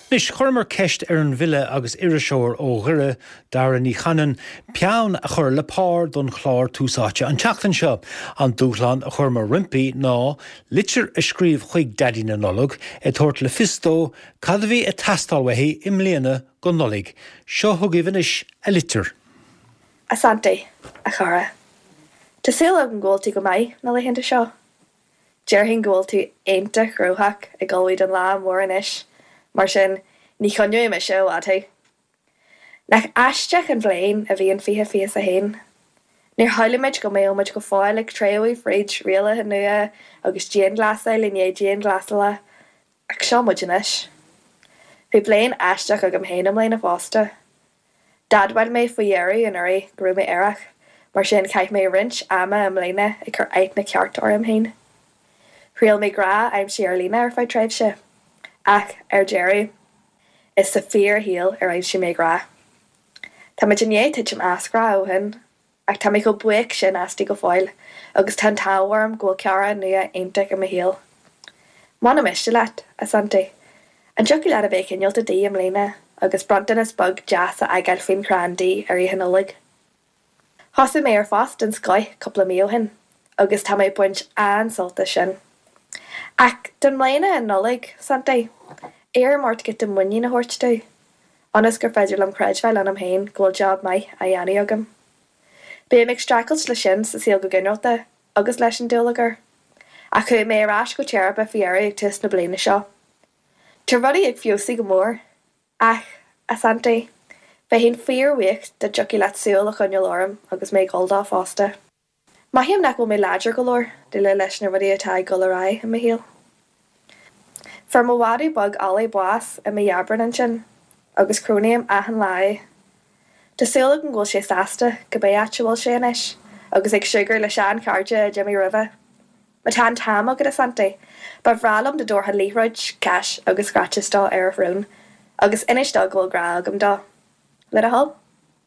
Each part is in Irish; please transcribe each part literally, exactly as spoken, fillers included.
Nis churmar ceist ar an bhile agus iriseoir ó ghuire dar ní chanan peann a chur le páir don chláir túsáte an teachtain seo an dúchlan a churmar rimpi ná litir a scríomh chuig daddy na nolog e tuairt le fistó cad bhí a tastalwaithí im mbliana go nolig. Seo thugibh inis a litir. Asante, a chara. Tásúil an ggóiltaí go maith na leitheanta seo. Deir hín ggóiltaí aonta chróthach i gcóid an lá mór inis, mar sin ní chonneú me seo atá. Nach aisteach an bhléin a bhíon fiche fios a hain. Níor háilimeid go méoid go fáil ag tréuí fríd riala a nua agus díon glasa liné díon glasala ag seo muid inis. Bhí bléin aisteach agam héanam léin a fásta. Dadhail mé faoiéirí an uirí grú mé éireach, mar sin caiith mé rint ama am léine ag chur ait na ceart orm hain. Rial mé gra aim si ar lína ar fáid treibh se. Ach, ar Jerry, is sa fear heel ar aim si mé gra. Tá me dinné tuid am asgra ó hin, ach tá mé go buic sin astí go fáil, agus tan táwarm ghfuil ceara nua aintach am a heel. Mána meiste leat, asante. An joci leat a bheith cinnealt a dí am léine, agus brontan is bug jazz a agail fin crandí ar i hinolig. Hosa mé ar fast an scoith coppla mí ó hin, agus tá mé buint an solta sin. Ach, dyn mlaen yn nolig, sante, eir mort gyda mwynhau na hort dwi. Onas gyr fedr am credfael an am hain, gwyl job mai a iannu ogam. Be am extracol le sin sa síl go gynrota, agus leis yn diolagar. Ac yw me ar as go tiarab a fiari ag tis na blaen na sio. Tyrfodi ag fiosi go mór. Ach, a sante, fe hyn ffyr wych da joci lat siwl a chynnyl orm, agus me golda fásta. Mae hiam nac wel me ladger golor, de le leis na rydw tai golorai yn my hil. Fer my wadi bug alai boas yn my yabran yn sin, agus croniam ahan lai. De seolig yn gwyl sé sasta, gybai atchawal sé anish, agus ag sugar le sian carja a Jimmy River. Ma tan tam o gyda sante, ba vralum de dor ha lehraj, cash, agus scratches da ar rún, agus inish da gwyl gra agam da. Let a hol?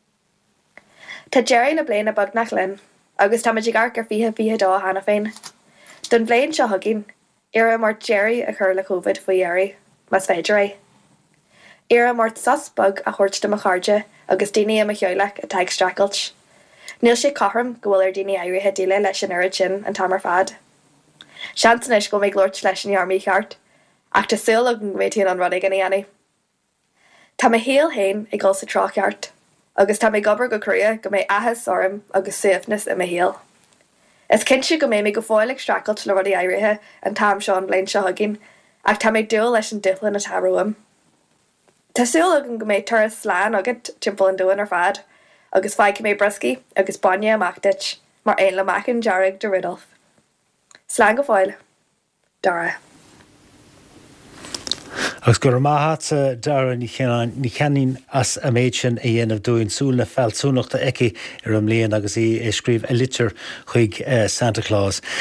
Ta Jerry na blaen a bug nach lin, agus tá maid gar gur fihe fihe dá hana féin. Dun bléin seo hugin, ira mort Jerry a chur le COVID faoiéirí, mas féidir é. Ira mort sus bug a chuirt do a charge, agus daine am a cheolach a taig stracailt. Níl sé cothram go bhfuil ar daine airithe díle leis an urid sin an tamar fad. Seantanis go méid glóirt leis an armí cheart, ach tá súil ag an réitíon an rudig in ianni. Tá ma héal hain ag gul sa trácheart, agus tá mé gobar go cruia go mé ahas orm agus suafnas i ma héal. Is cinse go mé mé go fáil ag stracailt le rudí airithe an tam seo an bléin seo hagin, ach tá mé dúil leis an diflan a tarúam. Tásúil ag an go méid turas sláán agad timpeall an dúin ar fad, agus fáid mé brusci agus baine amachtit, mar ein le macin jarrig de Ridolf. Slán go fáil. Dara. Agus gur maithe dara ní cheann as a méid sin a dhéanamh dúin súla feilsúnachta eici ar an mbliana agus í scríomh a litir chuig Santa Claus.